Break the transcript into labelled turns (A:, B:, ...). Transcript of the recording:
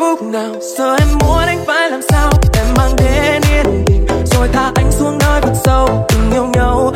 A: lúc nào. Giờ em muốn anh phải làm sao, em mang đến yên bình rồi thả anh xuống nơi vực sâu. Từng yêu nhau